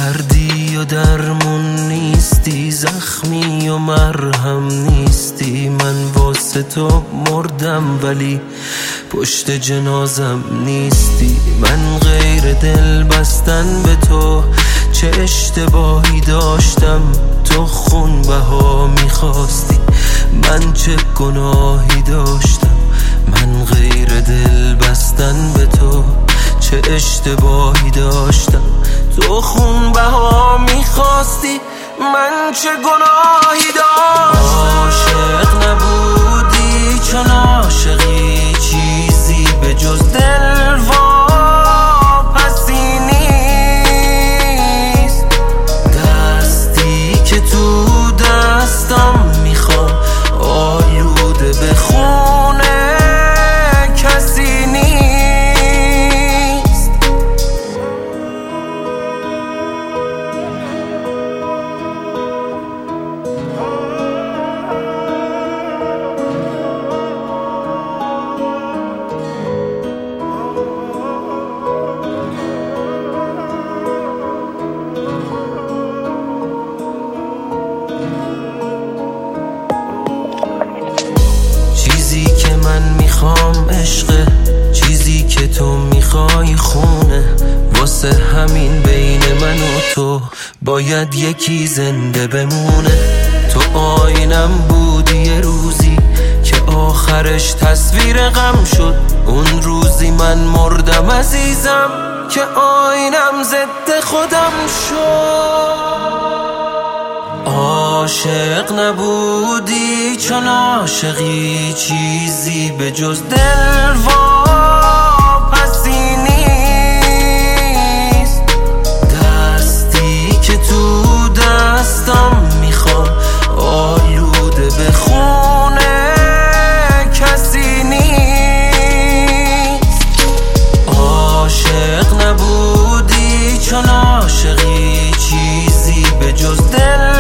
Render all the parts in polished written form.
دردی و درمون نیستی، زخمی و مرهم نیستی. من واسه تو مردم ولی پشت جنازم نیستی. من غیر دل بستن به تو چه اشتباهی داشتم؟ تو خونبها میخواستی، من چه گناهی داشتم؟ من غیر دل بستن به تو چه اشتباهی داشتم؟ تو خونبها میخواستی، من چه گناهی داشتم؟ عاشق نبودی چون عاشقی چیزی به جز دل واپسی نیست. دستی که تو دستم میخوام آلوده به خونه کسی نیست. چیزی که من میخوام عشقه، چیزی که تو میخوای خونه. واسه همین بین من و تو باید یکی زنده بمونه. تو آینم بودی یه روزی که آخرش تصویر غم شد. اون روزی من مردم عزیزم که آینم ضد خودم شد. عاشق نبودی چون عاشقی چیزی به جز دل واپسی نیست. دستی که تو دستم میخوام آلوده به خونه کسی نیست. عاشق نبودی چون عاشقی چیزی به جز دل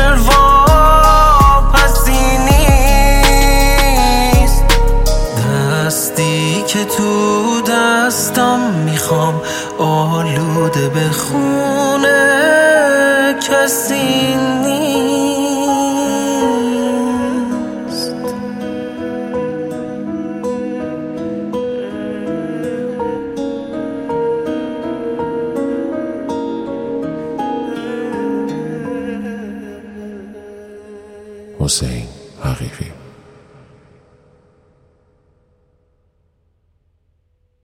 که تو دستم میخوام آلوده به خونه کسی نیست. حسین حقیقی.